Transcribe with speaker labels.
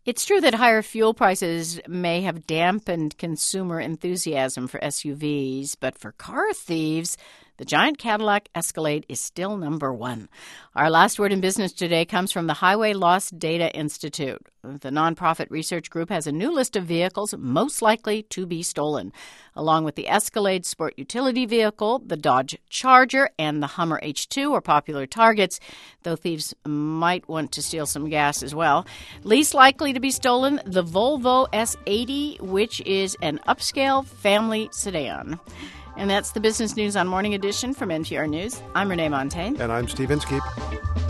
Speaker 1: It's true that higher fuel prices may have dampened consumer enthusiasm for SUVs, but for car thieves, the giant Cadillac Escalade is still number one. Our last word in business today comes from the Highway Loss Data Institute. The nonprofit research group has a new list of vehicles most likely to be stolen, along with the Escalade sport utility vehicle, the Dodge Charger, and the Hummer H2 are popular targets, though thieves might want to steal some gas as well. Least likely to be stolen, the Volvo S80, which is an upscale family sedan. And that's the business news on Morning Edition from NPR News. I'm Renee Montagne.
Speaker 2: And I'm Steve Inskeep.